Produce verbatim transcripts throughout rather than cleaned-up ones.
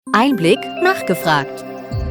Einblick nachgefragt.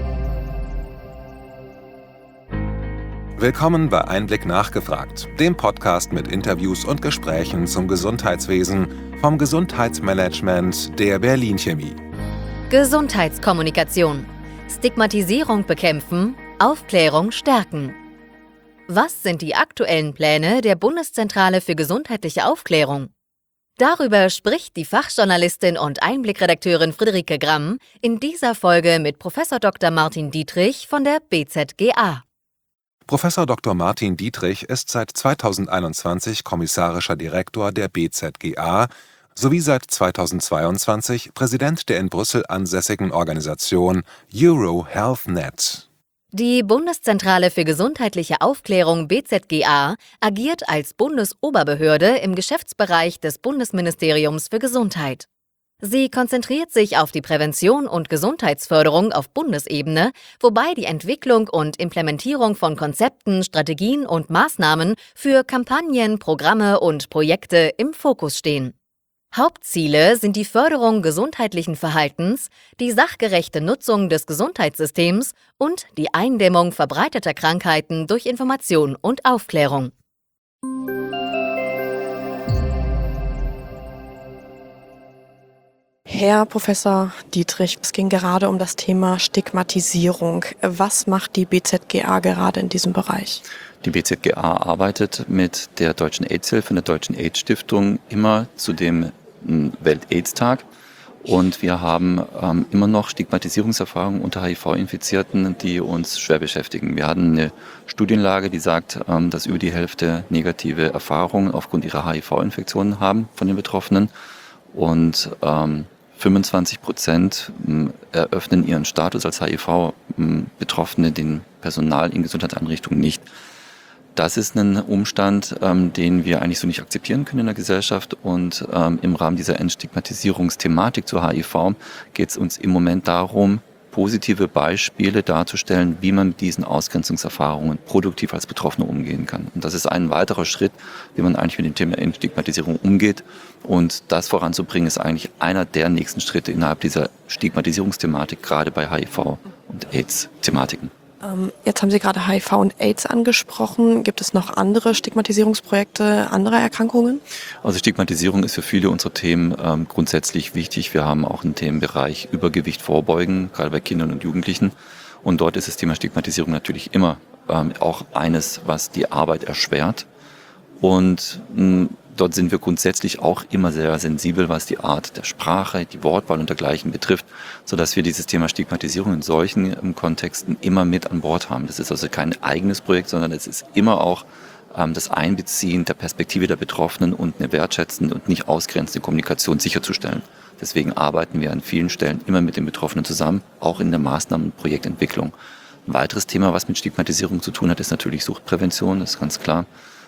Willkommen bei Einblick nachgefragt, dem Podcast mit Interviews und Gesprächen zum Gesundheitswesen vom Gesundheitsmanagement der Berlin Chemie. Gesundheitskommunikation. Stigmatisierung bekämpfen, Aufklärung stärken. Was sind die aktuellen Pläne der Bundeszentrale für gesundheitliche Aufklärung? Darüber spricht die Fachjournalistin und Einblickredakteurin Friederike Gramm in dieser Folge mit Professor Doktor Martin Dietrich von der B Z G A. Professor Doktor Martin Dietrich ist seit zweitausendeinundzwanzig kommissarischer Direktor der B Z G A sowie seit zweitausendzweiundzwanzig Präsident der in Brüssel ansässigen Organisation Euro Health Net. Die Bundeszentrale für gesundheitliche Aufklärung B Z G A agiert als Bundesoberbehörde im Geschäftsbereich des Bundesministeriums für Gesundheit. Sie konzentriert sich auf die Prävention und Gesundheitsförderung auf Bundesebene, wobei die Entwicklung und Implementierung von Konzepten, Strategien und Maßnahmen für Kampagnen, Programme und Projekte im Fokus stehen. Hauptziele sind die Förderung gesundheitlichen Verhaltens, die sachgerechte Nutzung des Gesundheitssystems und die Eindämmung verbreiteter Krankheiten durch Information und Aufklärung. Herr Professor Dietrich, es ging gerade um das Thema Stigmatisierung. Was macht die B Z G A gerade in diesem Bereich? Die B Z G A arbeitet mit der Deutschen AIDS-Hilfe und der Deutschen AIDS-Stiftung immer zu dem Welt-AIDS-Tag. Und wir haben ähm, immer noch Stigmatisierungserfahrungen unter H I V-Infizierten, die uns schwer beschäftigen. Wir hatten eine Studienlage, die sagt, ähm, dass über die Hälfte negative Erfahrungen aufgrund ihrer H I V-Infektionen haben von den Betroffenen. Und ähm, fünfundzwanzig Prozent eröffnen ihren Status als H I V-Betroffene den Personal in Gesundheitseinrichtungen nicht. Das ist ein Umstand, ähm, den wir eigentlich so nicht akzeptieren können in der Gesellschaft. Und ähm, im Rahmen dieser Entstigmatisierungsthematik zu H I V geht es uns im Moment darum, positive Beispiele darzustellen, wie man mit diesen Ausgrenzungserfahrungen produktiv als Betroffener umgehen kann. Und das ist ein weiterer Schritt, wie man eigentlich mit dem Thema Entstigmatisierung umgeht. Und das voranzubringen ist eigentlich einer der nächsten Schritte innerhalb dieser Stigmatisierungsthematik, gerade bei H I V und AIDS-Thematiken. Jetzt haben Sie gerade H I V und AIDS angesprochen. Gibt es noch andere Stigmatisierungsprojekte anderer Erkrankungen? Also Stigmatisierung ist für viele unserer Themen ähm, grundsätzlich wichtig. Wir haben auch einen Themenbereich Übergewicht vorbeugen, gerade bei Kindern und Jugendlichen. Und dort ist das Thema Stigmatisierung natürlich immer ähm, auch eines, was die Arbeit erschwert. Und mh, dort sind wir grundsätzlich auch immer sehr sensibel, was die Art der Sprache, die Wortwahl und dergleichen betrifft, sodass wir dieses Thema Stigmatisierung in solchen Kontexten immer mit an Bord haben. Das ist also kein eigenes Projekt, sondern es ist immer auch ähm, das Einbeziehen der Perspektive der Betroffenen und eine wertschätzende und nicht ausgrenzende Kommunikation sicherzustellen. Deswegen arbeiten wir an vielen Stellen immer mit den Betroffenen zusammen, auch in der Maßnahmen- und Projektentwicklung. Ein weiteres Thema, was mit Stigmatisierung zu tun hat, ist natürlich Suchtprävention, das ist ganz klar.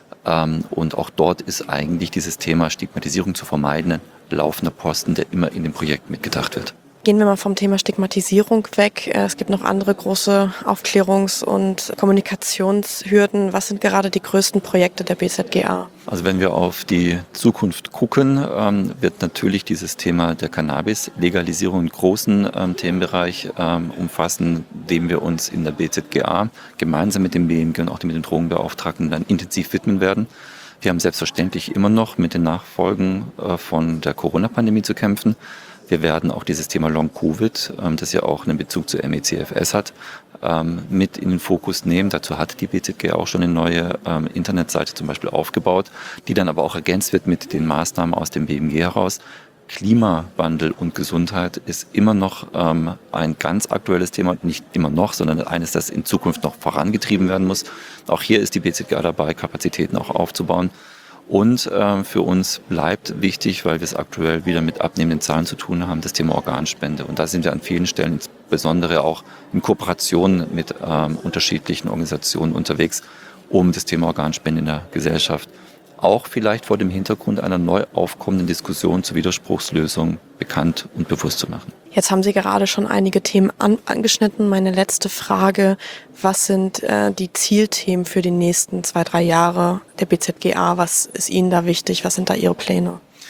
Und auch dort ist eigentlich dieses Thema Stigmatisierung zu vermeiden ein laufender Posten, der immer in dem Projekt mitgedacht wird. Gehen wir mal vom Thema Stigmatisierung weg. Es gibt noch andere große Aufklärungs- und Kommunikationshürden. Was sind gerade die größten Projekte der B Z G A? Also wenn wir auf die Zukunft gucken, ähm, wird natürlich dieses Thema der Cannabis-Legalisierung einen großen ähm, Themenbereich ähm, umfassen, dem wir uns in der B Z G A gemeinsam mit dem B M G und auch mit den Drogenbeauftragten dann intensiv widmen werden. Wir haben selbstverständlich immer noch mit den Nachfolgen äh, von der Corona-Pandemie zu kämpfen. Wir werden auch dieses Thema Long-Covid, das ja auch einen Bezug zur M E C F S hat, mit in den Fokus nehmen. Dazu hat die B Z G auch schon eine neue Internetseite zum Beispiel aufgebaut, die dann aber auch ergänzt wird mit den Maßnahmen aus dem B M G heraus. Klimawandel und Gesundheit ist immer noch ein ganz aktuelles Thema, nicht immer noch, sondern eines, das in Zukunft noch vorangetrieben werden muss. Auch hier ist die B Z G A dabei, Kapazitäten auch aufzubauen. Und äh, für uns bleibt wichtig, weil wir es aktuell wieder mit abnehmenden Zahlen zu tun haben, das Thema Organspende. Und da sind wir an vielen Stellen insbesondere auch in Kooperation mit ähm, unterschiedlichen Organisationen unterwegs, um das Thema Organspende in der Gesellschaft auch vielleicht vor dem Hintergrund einer neu aufkommenden Diskussion zur Widerspruchslösung bekannt und bewusst zu machen. Jetzt haben Sie gerade schon einige Themen an, angeschnitten. Meine letzte Frage, was sind äh, die Zielthemen für die nächsten zwei, drei Jahre der B Z G A? Was ist Ihnen da wichtig? Was sind da Ihre Pläne?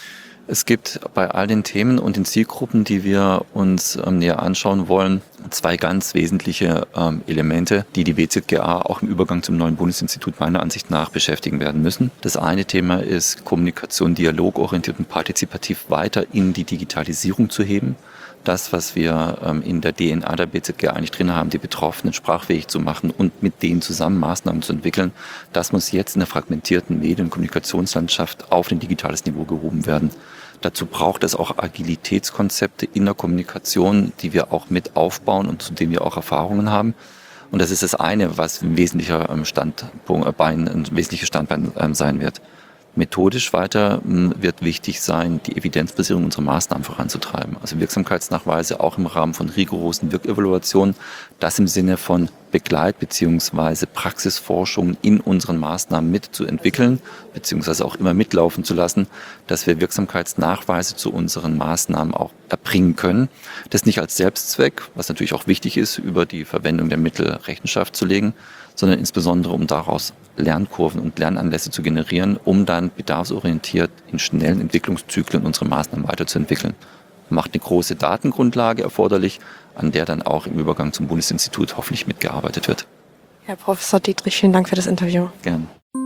Es gibt bei all den Themen und den Zielgruppen, die wir uns ähm, näher anschauen wollen, zwei ganz wesentliche ähm, Elemente, die die B Z G A auch im Übergang zum neuen Bundesinstitut meiner Ansicht nach beschäftigen werden müssen. Das eine Thema ist, Kommunikation dialogorientiert und partizipativ weiter in die Digitalisierung zu heben. Das, was wir ähm, in der D N A der B Z G A eigentlich drin haben, die Betroffenen sprachfähig zu machen und mit denen zusammen Maßnahmen zu entwickeln, das muss jetzt in der fragmentierten Medien- und Kommunikationslandschaft auf ein digitales Niveau gehoben werden. Dazu braucht es auch Agilitätskonzepte in der Kommunikation, die wir auch mit aufbauen und zu denen wir auch Erfahrungen haben. Und das ist das eine, was ein wesentlicher Standpunkt, ein wesentliches Standbein sein wird. Methodisch weiter wird wichtig sein, die Evidenzbasierung unserer Maßnahmen voranzutreiben. Also Wirksamkeitsnachweise auch im Rahmen von rigorosen Wirkevaluationen, das im Sinne von Begleit- bzw. Praxisforschung in unseren Maßnahmen mitzuentwickeln, beziehungsweise auch immer mitlaufen zu lassen, dass wir Wirksamkeitsnachweise zu unseren Maßnahmen auch erbringen können. Das nicht als Selbstzweck, was natürlich auch wichtig ist, über die Verwendung der Mittel Rechenschaft zu legen, sondern insbesondere um daraus Lernkurven und Lernanlässe zu generieren, um dann bedarfsorientiert in schnellen Entwicklungszyklen unsere Maßnahmen weiterzuentwickeln. Macht eine große Datengrundlage erforderlich, an der dann auch im Übergang zum Bundesinstitut hoffentlich mitgearbeitet wird. Herr Professor Dietrich, vielen Dank für das Interview. Gerne.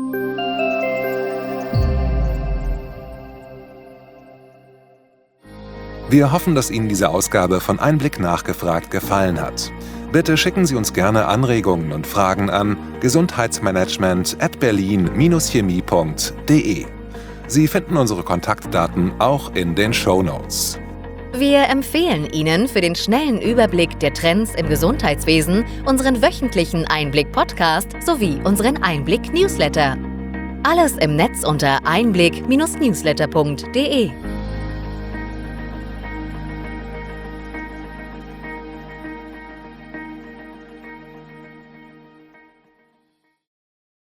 Wir hoffen, dass Ihnen diese Ausgabe von Einblick nachgefragt gefallen hat. Bitte schicken Sie uns gerne Anregungen und Fragen an gesundheitsmanagement at berlin Bindestrich chemie Punkt de. Sie finden unsere Kontaktdaten auch in den Shownotes. Wir empfehlen Ihnen für den schnellen Überblick der Trends im Gesundheitswesen unseren wöchentlichen Einblick-Podcast sowie unseren Einblick-Newsletter. Alles im Netz unter einblick Bindestrich newsletter Punkt de.